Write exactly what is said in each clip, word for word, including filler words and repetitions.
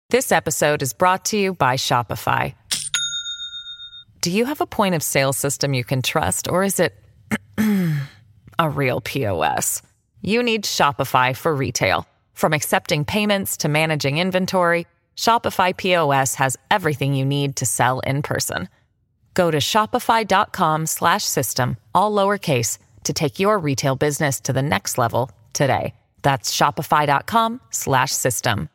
This episode is brought to you by Shopify. Do you have a point of sale system you can trust, or is it a real P O S? You need Shopify for retail. From accepting payments to managing inventory, Shopify P O S has everything you need to sell in person. Go to shopify.com slash system, all lowercase, to take your retail business to the next level today. That's shopify.com slash system.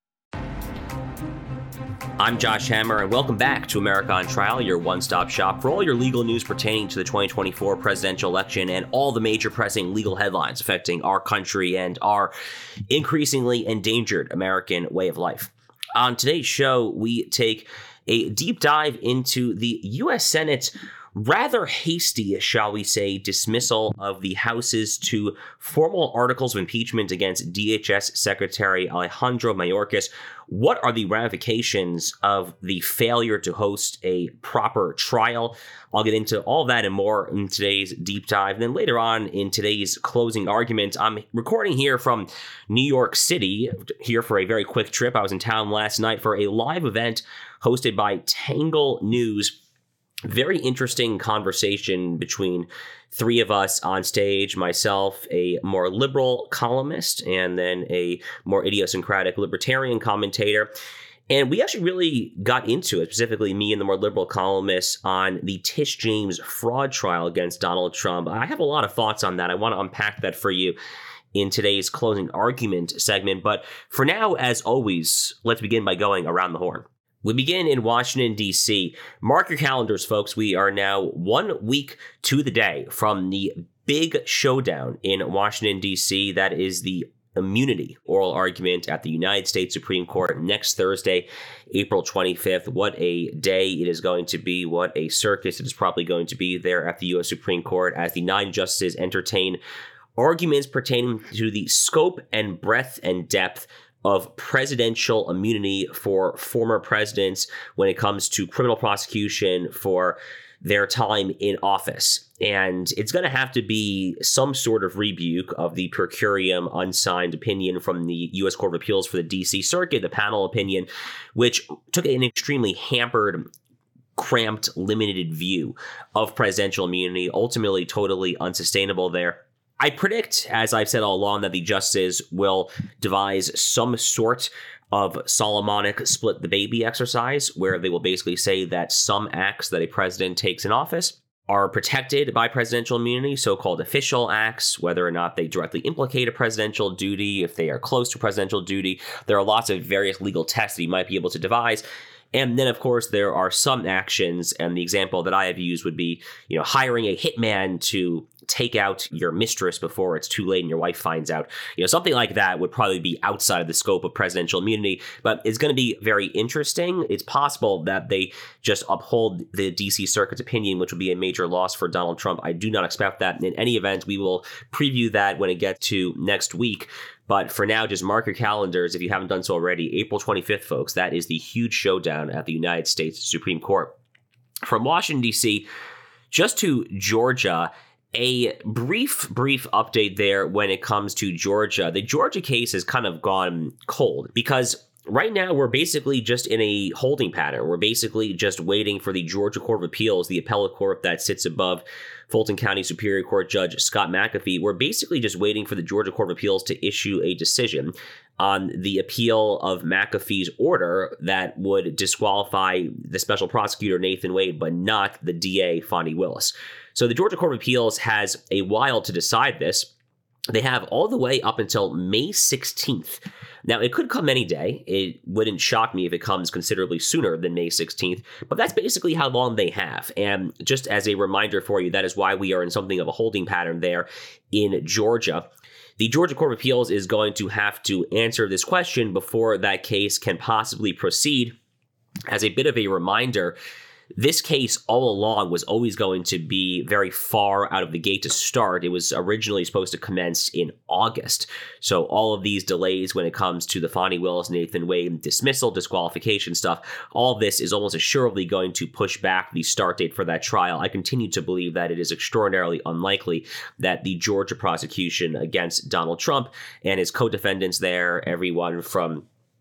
I'm Josh Hammer, and welcome back to America on Trial, your one-stop shop for all your legal news pertaining to the twenty twenty-four presidential election and all the major pressing legal headlines affecting our country and our increasingly endangered American way of life. On today's show, we take a deep dive into the U S Senate's rather hasty, shall we say, dismissal of the House's two formal articles of impeachment against D H S Secretary Alejandro Mayorkas. What are the ramifications of the failure to host a proper trial? I'll get into all that and more in today's deep dive. And then later on in today's closing argument, I'm recording here from New York City, here for a very quick trip. I was in town last night for a live event hosted by Tangle News. Very interesting conversation between three of us on stage, myself, a more liberal columnist, and then a more idiosyncratic libertarian commentator. And we actually really got into it, specifically me and the more liberal columnist, on the Tish James fraud trial against Donald Trump. I have a lot of thoughts on that. I want to unpack that for you in today's closing argument segment. But for now, as always, let's begin by going around the horn. We begin in Washington, D C. Mark your calendars, folks. We are now one week to the day from the big showdown in Washington, D C. That is the immunity oral argument at the United States Supreme Court next Thursday, April twenty-fifth. What a day it is going to be. What a circus it is probably going to be there at the U S Supreme Court as the nine justices entertain arguments pertaining to the scope and breadth and depth of presidential immunity for former presidents when it comes to criminal prosecution for their time in office. And it's going to have to be some sort of rebuke of the per curiam unsigned opinion from the U S Court of Appeals for the D C Circuit, the panel opinion, which took an extremely hampered, cramped, limited view of presidential immunity, ultimately totally unsustainable there. I predict, as I've said all along, that the justices will devise some sort of Solomonic split the baby exercise, where they will basically say that some acts that a president takes in office are protected by presidential immunity, so-called official acts, whether or not they directly implicate a presidential duty, if they are close to presidential duty. There are lots of various legal tests that you might be able to devise. And then, of course, there are some actions, and the example that I have used would be, you know, hiring a hitman to take out your mistress before it's too late and your wife finds out. You know, something like that would probably be outside of the scope of presidential immunity, but it's going to be very interesting. It's possible that they just uphold the D C Circuit's opinion, which would be a major loss for Donald Trump. I do not expect that. In any event, we will preview that when it gets to next week. But for now, just mark your calendars if you haven't done so already. April twenty-fifth, folks, that is the huge showdown at the United States Supreme Court. From Washington, D C, just to Georgia, a brief, brief update there when it comes to Georgia. The Georgia case has kind of gone cold because right now we're basically just in a holding pattern. We're basically just waiting for the Georgia Court of Appeals, the appellate court that sits above Fulton County Superior Court Judge Scott McAfee. We're basically just waiting for the Georgia Court of Appeals to issue a decision on the appeal of McAfee's order that would disqualify the special prosecutor Nathan Wade, but not the D A Fani Willis. So the Georgia Court of Appeals has a while to decide this. They have all the way up until May sixteenth. Now, it could come any day. It wouldn't shock me if it comes considerably sooner than May sixteenth, but that's basically how long they have. And just as a reminder for you, that is why we are in something of a holding pattern there in Georgia. The Georgia Court of Appeals is going to have to answer this question before that case can possibly proceed. As a bit of a reminder, this case all along was always going to be very far out of the gate to start. It was originally supposed to commence in August. So all of these delays when it comes to the Fani Willis, Nathan Wade dismissal, disqualification stuff, all this is almost assuredly going to push back the start date for that trial. I continue to believe that it is extraordinarily unlikely that the Georgia prosecution against Donald Trump and his co-defendants there, everyone from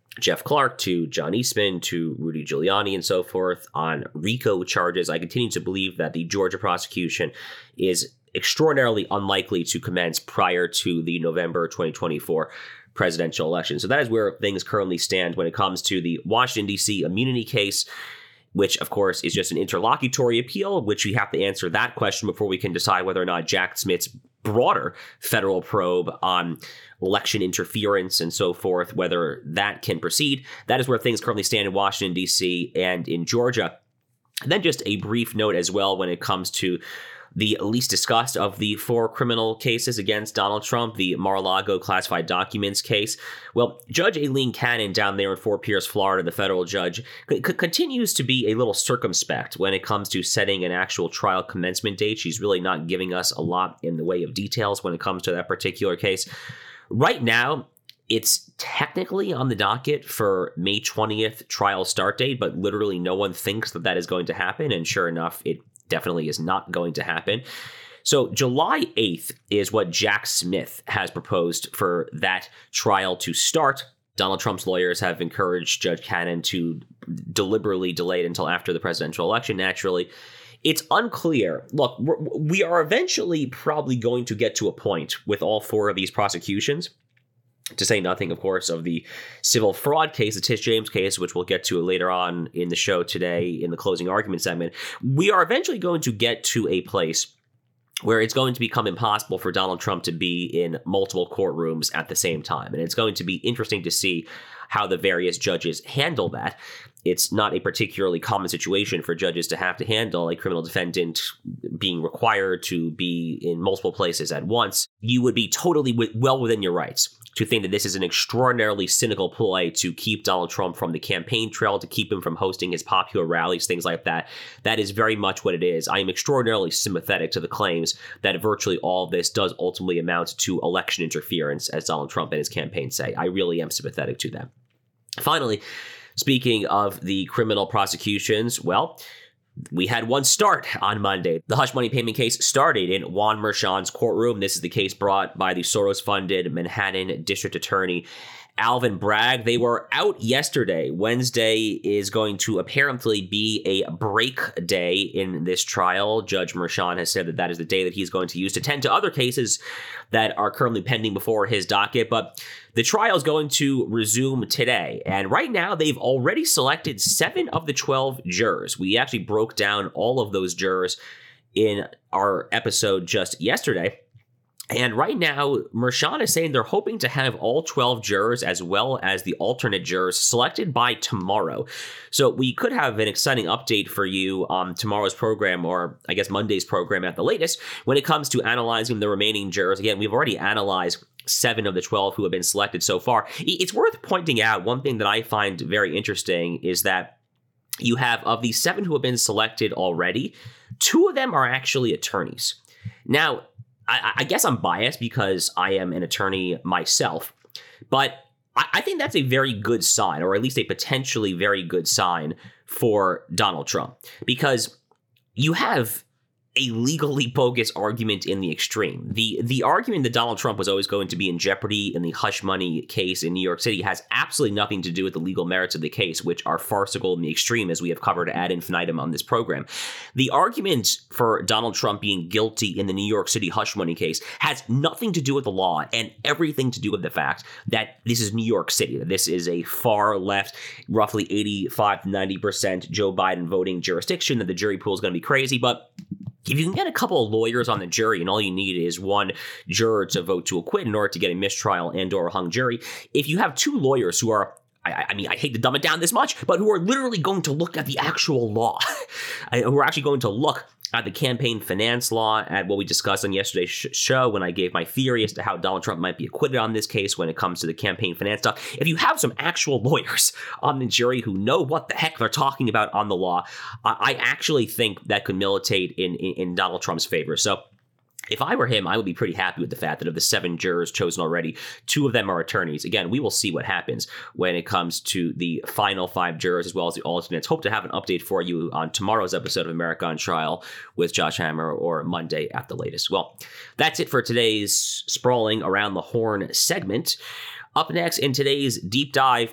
Jeff Clark to John Eastman to Rudy Giuliani and so forth on RICO charges. I continue to believe that the Georgia prosecution is extraordinarily unlikely to commence prior to the November twenty twenty-four presidential election. So that is where things currently stand when it comes to the Washington, D C immunity case, which, of course, is just an interlocutory appeal, which we have to answer that question before we can decide whether or not Jack Smith's broader federal probe on election interference and so forth, whether that can proceed. That is where things currently stand in Washington, D C and in Georgia. And then just a brief note as well when it comes to the least discussed of the four criminal cases against Donald Trump, the Mar-a-Lago classified documents case. Well, Judge Aileen Cannon down there in Fort Pierce, Florida, the federal judge, c- continues to be a little circumspect when it comes to setting an actual trial commencement date. She's really not giving us a lot in the way of details when it comes to that particular case. Right now, it's technically on the docket for May twentieth trial start date, but literally no one thinks that that is going to happen. And sure enough, it definitely is not going to happen. So July eighth is what Jack Smith has proposed for that trial to start. Donald Trump's lawyers have encouraged Judge Cannon to deliberately delay it until after the presidential election, naturally. It's unclear. Look, we're, we are eventually probably going to get to a point with all four of these prosecutions, to say nothing, of course, of the civil fraud case, the Tish James case, which we'll get to later on in the show today in the closing argument segment. We are eventually going to get to a place where it's going to become impossible for Donald Trump to be in multiple courtrooms at the same time. And it's going to be interesting to see how the various judges handle that. It's not a particularly common situation for judges to have to handle a criminal defendant being required to be in multiple places at once. You would be totally w- well within your rights to think that this is an extraordinarily cynical ploy to keep Donald Trump from the campaign trail, to keep him from hosting his popular rallies, things like that. That is very much what it is. I am extraordinarily sympathetic to the claims that virtually all of this does ultimately amount to election interference, as Donald Trump and his campaign say. I really am sympathetic to them. Finally, speaking of the criminal prosecutions, well, we had one start on Monday. The hush money payment case started in Juan Merchan's courtroom. This is the case brought by the Soros-funded Manhattan District Attorney Alvin Bragg. They were out yesterday. Wednesday is going to apparently be a break day in this trial. Judge Merchan has said that that is the day that he's going to use to tend to other cases that are currently pending before his docket. But the trial is going to resume today. And right now, they've already selected seven of the twelve jurors. We actually broke down all of those jurors in our episode just yesterday. And right now, Merchan is saying they're hoping to have all twelve jurors as well as the alternate jurors selected by tomorrow. So we could have an exciting update for you on tomorrow's program, or I guess Monday's program at the latest, when it comes to analyzing the remaining jurors. Again, we've already analyzed seven of the twelve who have been selected so far. It's worth pointing out one thing that I find very interesting is that you have, of these seven who have been selected already, two of them are actually attorneys. Now, I, I guess I'm biased because I am an attorney myself, but I, I think that's a very good sign, or at least a potentially very good sign for Donald Trump, because you have a legally bogus argument in the extreme. The the argument that Donald Trump was always going to be in jeopardy in the hush money case in New York City has absolutely nothing to do with the legal merits of the case, which are farcical in the extreme, as we have covered ad infinitum on this program. The argument for Donald Trump being guilty in the New York City hush money case has nothing to do with the law and everything to do with the fact that this is New York City, that this is a far left, roughly eighty-five to ninety percent Joe Biden voting jurisdiction, that the jury pool is going to be crazy. But if you can get a couple of lawyers on the jury and all you need is one juror to vote to acquit in order to get a mistrial and or a hung jury, if you have two lawyers who are, I, I mean, I hate to dumb it down this much, but who are literally going to look at the actual law, who are actually going to look at the campaign finance law, at what we discussed on yesterday's sh- show when I gave my theory as to how Donald Trump might be acquitted on this case when it comes to the campaign finance stuff. If you have some actual lawyers on the jury who know what the heck they're talking about on the law, I, I actually think that could militate in, in, in Donald Trump's favor. So if I were him, I would be pretty happy with the fact that of the seven jurors chosen already, two of them are attorneys. Again, we will see what happens when it comes to the final five jurors as well as the alternates. Hope to have an update for you on tomorrow's episode of America on Trial with Josh Hammer, or Monday at the latest. Well, that's it for today's Sprawling Around the Horn segment. Up next in today's deep dive,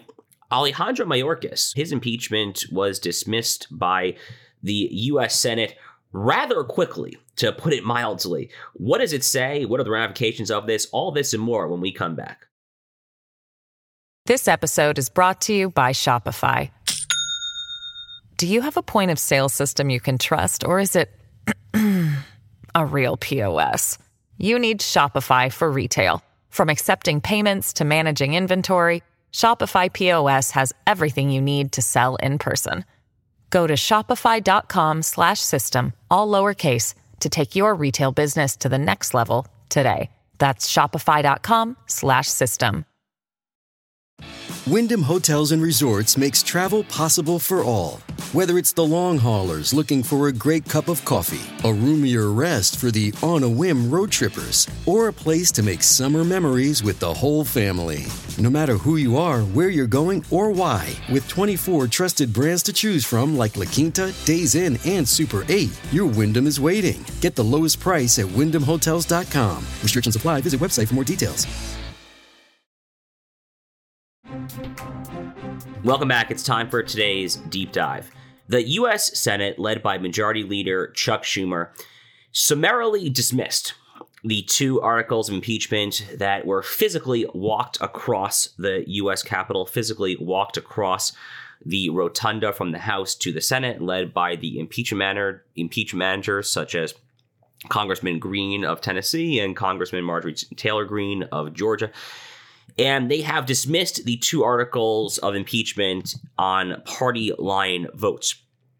Alejandro Mayorkas, his impeachment was dismissed by the U S Senate rather quickly, to put it mildly. What does it say? What are the ramifications of this? All this and more when we come back. This episode is brought to you by Shopify. Do you have a point of sale system you can trust, or is it a real P O S? You need Shopify for retail. From accepting payments to managing inventory, Shopify P O S has everything you need to sell in person. Go to shopify.com slash system, all lowercase, to take your retail business to the next level today. That's shopify.com slash system. Wyndham Hotels and Resorts makes travel possible for all. Whether it's the long haulers looking for a great cup of coffee, a roomier rest for the on-a-whim road trippers, or a place to make summer memories with the whole family. No matter who you are, where you're going, or why, with twenty-four trusted brands to choose from like La Quinta, Days Inn, and Super eight, your Wyndham is waiting. Get the lowest price at wyndham hotels dot com. Restrictions apply. Visit website for more details. Welcome back. It's time for today's deep dive. The U S Senate, led by Majority Leader Chuck Schumer, summarily dismissed the two articles of impeachment that were physically walked across the U S Capitol, physically walked across the rotunda from the House to the Senate, led by the impeachment manager, impeachment managers such as Congressman Green of Tennessee and Congressman Marjorie Taylor Greene of Georgia. And they have dismissed the two articles of impeachment on party line votes.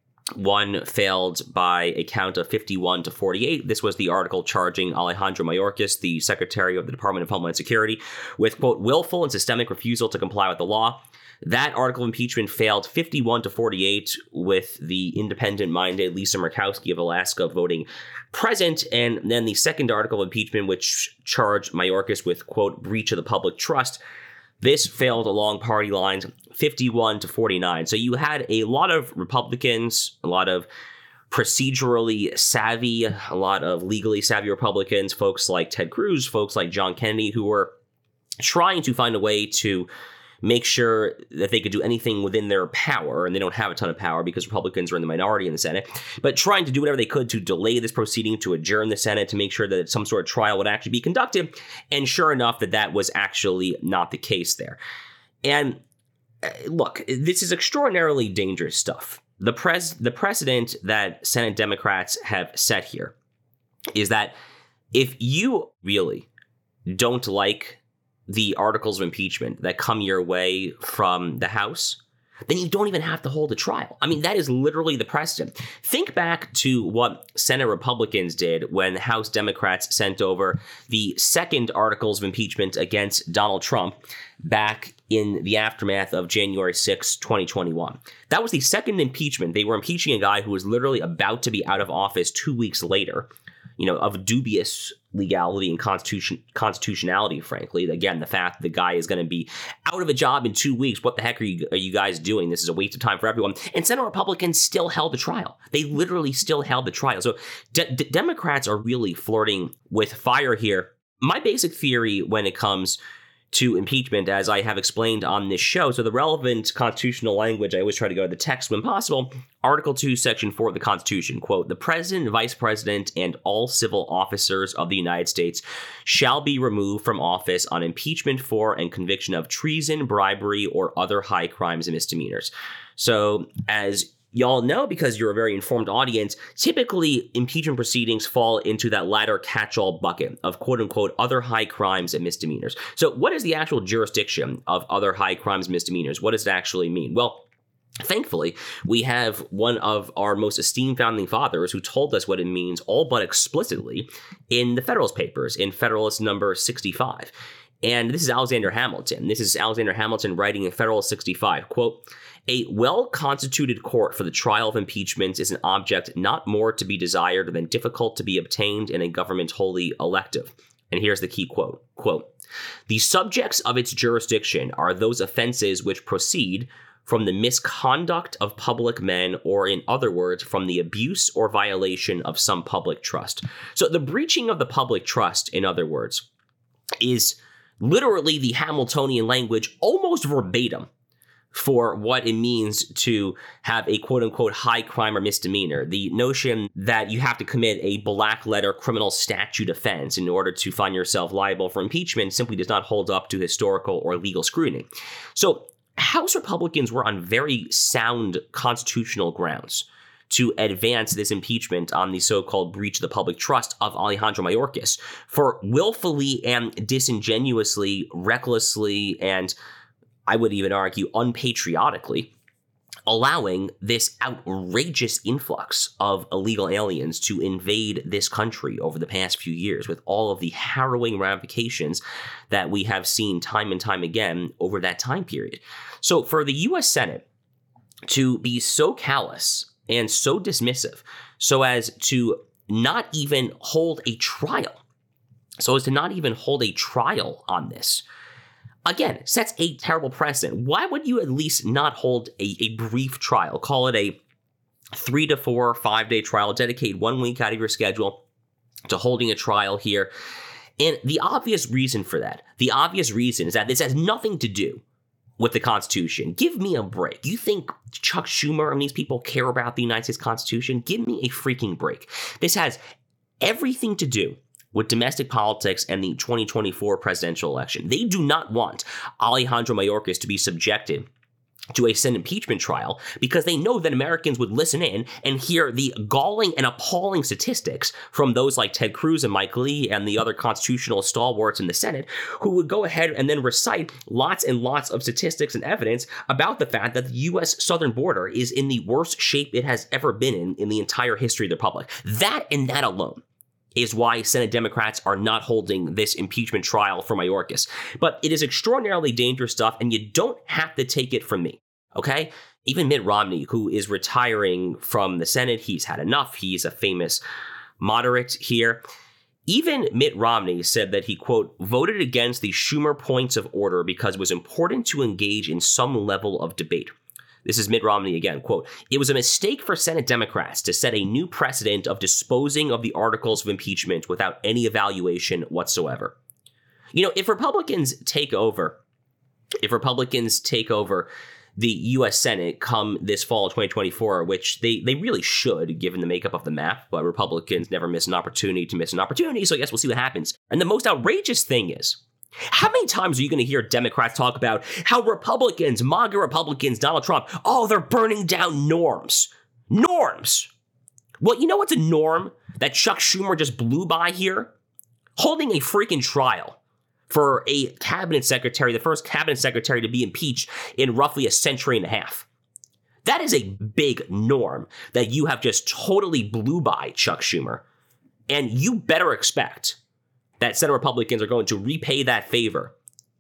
One failed by a count of fifty-one to forty-eight. This was the article charging Alejandro Mayorkas, the Secretary of the Department of Homeland Security, with, quote, willful and systemic refusal to comply with the law. That article of impeachment failed fifty-one to forty-eight, with the independent-minded Lisa Murkowski of Alaska voting present. And then the second article of impeachment, which charged Mayorkas with, quote, breach of the public trust, this failed along party lines, fifty-one to forty-nine. So you had a lot of Republicans, a lot of procedurally savvy, a lot of legally savvy Republicans, folks like Ted Cruz, folks like John Kennedy, who were trying to find a way to make sure that they could do anything within their power, and they don't have a ton of power because Republicans are in the minority in the Senate, but trying to do whatever they could to delay this proceeding, to adjourn the Senate, to make sure that some sort of trial would actually be conducted. And sure enough, that that was actually not the case there. And uh, look, this is extraordinarily dangerous stuff. The pres the precedent that Senate Democrats have set here is that if you really don't like the articles of impeachment that come your way from the House, then you don't even have to hold a trial. I mean, that is literally the precedent. Think back to what Senate Republicans did when House Democrats sent over the second articles of impeachment against Donald Trump back in the aftermath of January sixth, twenty twenty-one. That was the second impeachment. They were impeaching a guy who was literally about to be out of office two weeks later, you know, of dubious legality and constitution constitutionality, frankly. Again, the fact the guy is going to be out of a job in two weeks. What the heck are you are you guys doing? This is a waste of time for everyone. And Senate Republicans still held the trial. They literally still held the trial. So de- de- Democrats are really flirting with fire here. My basic theory when it comes to impeachment, as I have explained on this show, so the relevant constitutional language, I always try to go to the text when possible. Article two, Section four of the Constitution, quote, the President, Vice President, and all civil officers of the United States shall be removed from office on impeachment for and conviction of treason, bribery, or other high crimes and misdemeanors. So, as y'all know, because you're a very informed audience, typically impeachment proceedings fall into that latter catch-all bucket of quote-unquote other high crimes and misdemeanors. So what is the actual jurisdiction of other high crimes and misdemeanors? What does it actually mean? Well, thankfully, we have one of our most esteemed founding fathers who told us what it means all but explicitly in the Federalist Papers, in Federalist number sixty-five. And this is Alexander Hamilton. This is Alexander Hamilton writing in Federalist sixty-five, quote, a well-constituted court for the trial of impeachments is an object not more to be desired than difficult to be obtained in a government wholly elective. And here's the key quote, quote, the subjects of its jurisdiction are those offenses which proceed from the misconduct of public men, or in other words, from the abuse or violation of some public trust. So the breaching of the public trust, in other words, is literally the Hamiltonian language, almost verbatim, for what it means to have a quote-unquote high crime or misdemeanor. The notion that you have to commit a black letter criminal statute offense in order to find yourself liable for impeachment simply does not hold up to historical or legal scrutiny. So House Republicans were on very sound constitutional grounds to advance this impeachment on the so-called breach of the public trust of Alejandro Mayorkas for willfully and disingenuously, recklessly, and I would even argue unpatriotically allowing this outrageous influx of illegal aliens to invade this country over the past few years, with all of the harrowing ramifications that we have seen time and time again over that time period. So for the U S Senate to be so callous and so dismissive so as to not even hold a trial, so as to not even hold a trial on this, again, sets a terrible precedent. Why would you at least not hold a, a brief trial? Call it a three to four, five day trial. Dedicate one week out of your schedule to holding a trial here. And the obvious reason for that, the obvious reason is that this has nothing to do with the Constitution. Give me a break. You think Chuck Schumer and these people care about the United States Constitution? Give me a freaking break. This has everything to do with domestic politics and the twenty twenty-four presidential election. They do not want Alejandro Mayorkas to be subjected to a Senate impeachment trial because they know that Americans would listen in and hear the galling and appalling statistics from those like Ted Cruz and Mike Lee and the other constitutional stalwarts in the Senate, who would go ahead and then recite lots and lots of statistics and evidence about the fact that the U S southern border is in the worst shape it has ever been in in the entire history of the Republic. That and that alone is why Senate Democrats are not holding this impeachment trial for Mayorkas. But it is extraordinarily dangerous stuff, and you don't have to take it from me, okay? Even Mitt Romney, who is retiring from the Senate, he's had enough. He's a famous moderate here. Even Mitt Romney said that he, quote, voted against the Schumer points of order because it was important to engage in some level of debate. This is Mitt Romney again, quote, "It was a mistake for Senate Democrats to set a new precedent of disposing of the articles of impeachment without any evaluation whatsoever." You know, if Republicans take over, if Republicans take over the U S Senate come this fall of twenty twenty-four, which they, they really should, given the makeup of the map, but Republicans never miss an opportunity to miss an opportunity, so I guess we'll see what happens. And the most outrageous thing is, how many times are you going to hear Democrats talk about how Republicans, MAGA Republicans, Donald Trump, oh, they're burning down norms. Norms. Well, you know what's a norm that Chuck Schumer just blew by here? Holding a freaking trial for a cabinet secretary, the first cabinet secretary to be impeached in roughly a century and a half. That is a big norm that you have just totally blew by, Chuck Schumer. And you better expect that Senate Republicans are going to repay that favor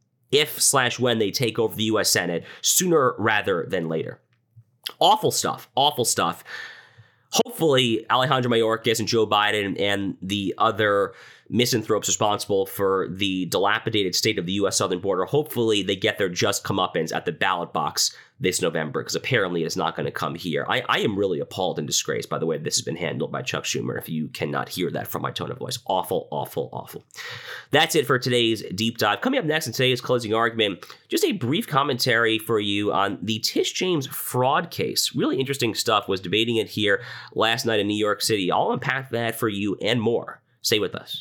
if slash when they take over the U S Senate sooner rather than later. Awful stuff, awful stuff. Hopefully, Alejandro Mayorkas and Joe Biden and the other misanthropes responsible for the dilapidated state of the U S southern border, hopefully they get their just comeuppance at the ballot box this November, because apparently it's not going to come here. I, I am really appalled and disgraced by the way this has been handled by Chuck Schumer, if you cannot hear that from my tone of voice. Awful, awful, awful. That's it for today's deep dive. Coming up next in today's closing argument, just a brief commentary for you on the Tish James fraud case. Really interesting stuff. Was debating it here last night in New York City. I'll unpack that for you and more. Stay with us.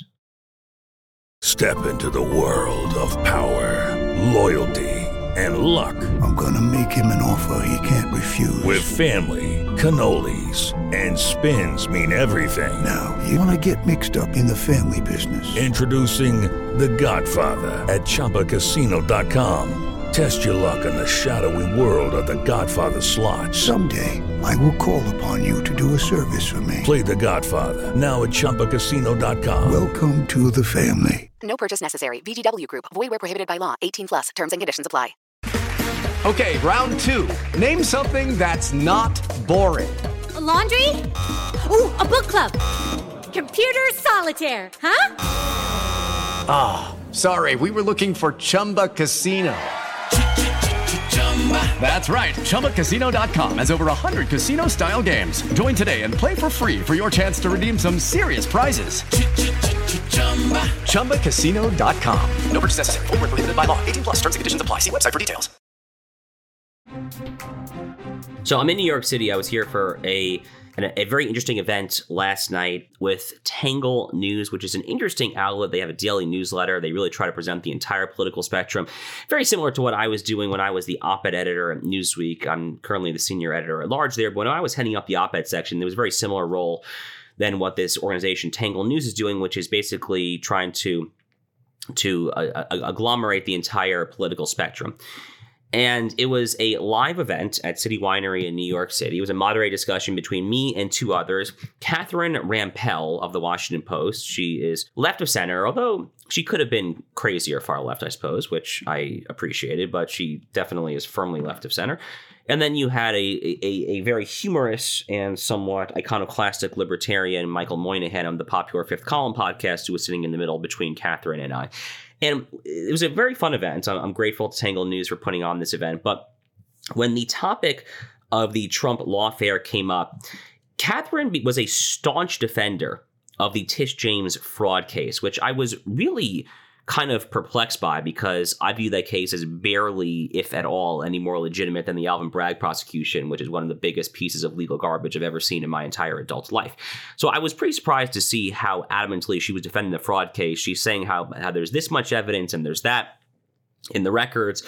Step into the world of power, loyalty, and luck. I'm gonna make him an offer he can't refuse. With family, cannolis, and spins mean everything. Now, you wanna get mixed up in the family business. Introducing The Godfather at Chumba Casino dot com. Test your luck in the shadowy world of The Godfather slot. Someday, I will call upon you to do a service for me. Play The Godfather, now at Chumba Casino dot com. Welcome to the family. No purchase necessary. V G W Group. Void where prohibited by law. eighteen plus. Terms and conditions apply. Okay, round two. Name something that's not boring. A laundry? Ooh, a book club. Computer solitaire, huh? Ah, oh, sorry. We were looking for Chumba Casino. That's right. Chumba Casino dot com has over one hundred casino-style games. Join today and play for free for your chance to redeem some serious prizes. Chumba Casino dot com. No purchase necessary. Void where prohibited by law. eighteen plus. Terms and conditions apply. See website for details. So I'm in New York City. I was here for a a very interesting event last night with Tangle News, which is an interesting outlet. They have a daily newsletter. They really try to present the entire political spectrum, very similar to what I was doing when I was the op-ed editor at Newsweek. I'm currently the senior editor at large there, but when I was heading up the op-ed section, there was a very similar role than what this organization Tangle News is doing, which is basically trying to, to uh, agglomerate the entire political spectrum. And it was a live event at City Winery in New York City. It was a moderated discussion between me and two others. Catherine Rampell of the Washington Post. She is left of center, although she could have been crazier far left, I suppose, which I appreciated, but she definitely is firmly left of center. And then you had a, a, a very humorous and somewhat iconoclastic libertarian, Michael Moynihan, on the Popular Fifth Column podcast, who was sitting in the middle between Catherine and I. And it was a very fun event. I'm grateful to Tangle News for putting on this event. But when the topic of the Trump lawfare came up, Catherine was a staunch defender of the Tish James fraud case, which I was really kind of perplexed by because I view that case as barely, if at all, any more legitimate than the Alvin Bragg prosecution, which is one of the biggest pieces of legal garbage I've ever seen in my entire adult life. So I was pretty surprised to see how adamantly she was defending the fraud case. She's saying how, how there's this much evidence and there's that in the records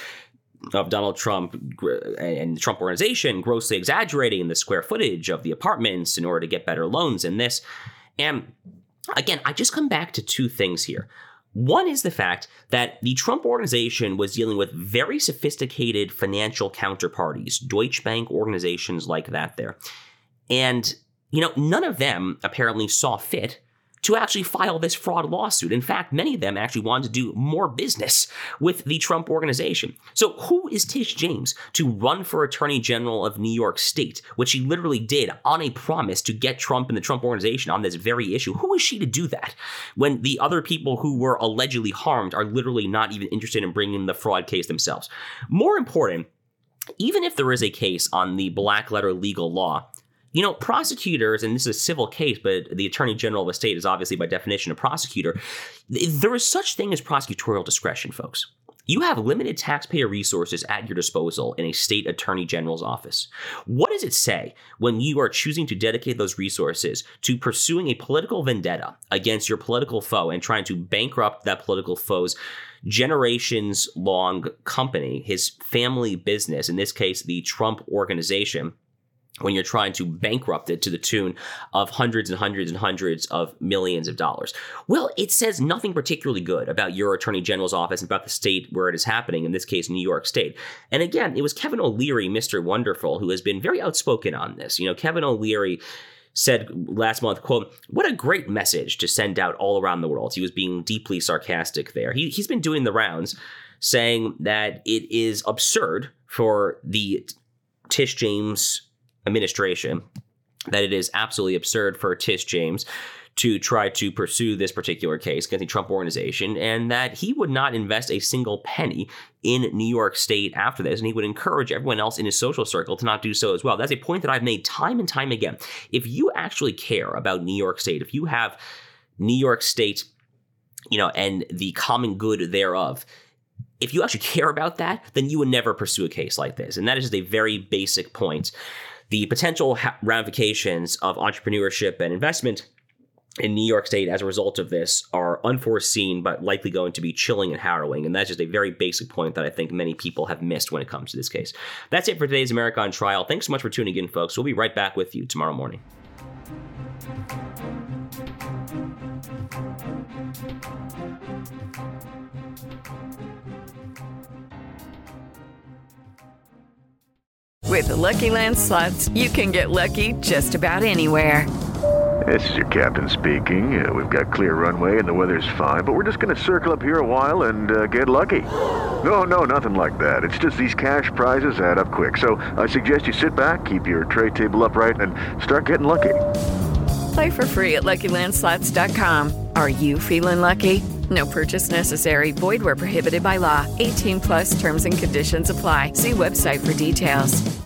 of Donald Trump and the Trump organization grossly exaggerating the square footage of the apartments in order to get better loans and this. And again, I just come back to two things here. One is the fact that the Trump organization was dealing with very sophisticated financial counterparties, Deutsche Bank, organizations like that there. And, you know, none of them apparently saw fit to actually file this fraud lawsuit. In fact, many of them actually wanted to do more business with the Trump organization. So who is Tish James to run for Attorney General of New York State, which she literally did on a promise to get Trump and the Trump organization on this very issue? Who is she to do that when the other people who were allegedly harmed are literally not even interested in bringing the fraud case themselves? More important, even if there is a case on the black letter legal law, you know, prosecutors, and this is a civil case, but the Attorney General of a state is obviously by definition a prosecutor. There is such thing as prosecutorial discretion, folks. You have limited taxpayer resources at your disposal in a state attorney general's office. What does it say when you are choosing to dedicate those resources to pursuing a political vendetta against your political foe and trying to bankrupt that political foe's generations-long company, his family business, in this case, the Trump organization, when you're trying to bankrupt it to the tune of hundreds and hundreds and hundreds of millions of dollars? Well, it says nothing particularly good about your attorney general's office and about the state where it is happening, in this case, New York State. And again, it was Kevin O'Leary, Mister Wonderful, who has been very outspoken on this. You know, Kevin O'Leary said last month, quote, "What a great message to send out all around the world." He was being deeply sarcastic there. He, he's been doing the rounds saying that it is absurd for the Tish James administration, that it is absolutely absurd for Tish James to try to pursue this particular case against the Trump organization, and that he would not invest a single penny in New York State after this, and he would encourage everyone else in his social circle to not do so as well. That's a point that I've made time and time again. If you actually care about New York State, if you have New York State, you know, and the common good thereof, if you actually care about that, then you would never pursue a case like this. And that is just a very basic point. The potential ha- ramifications of entrepreneurship and investment in New York State as a result of this are unforeseen, but likely going to be chilling and harrowing. And that's just a very basic point that I think many people have missed when it comes to this case. That's it for today's America on Trial. Thanks so much for tuning in, folks. We'll be right back with you tomorrow morning. With the Lucky Land Slots, you can get lucky just about anywhere. This is your captain speaking. Uh, we've got clear runway and the weather's fine, but we're just going to circle up here a while and uh, get lucky. No, no, nothing like that. It's just these cash prizes add up quick. So I suggest you sit back, keep your tray table upright, and start getting lucky. Play for free at Lucky Land Slots dot com. Are you feeling lucky? No purchase necessary. Void where prohibited by law. eighteen plus terms and conditions apply. See website for details.